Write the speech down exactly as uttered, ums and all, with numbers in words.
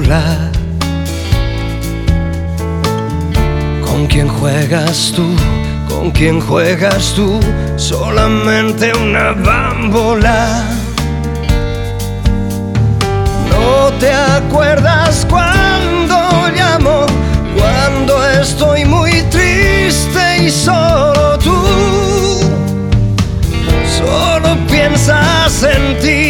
bambola. ¿Con quién juegas tú? ¿Con quién juegas tú? Solamente una bambola. ¿No te acuerdas cuando llamo? Cuando estoy muy triste y solo tú. Solo piensas en ti.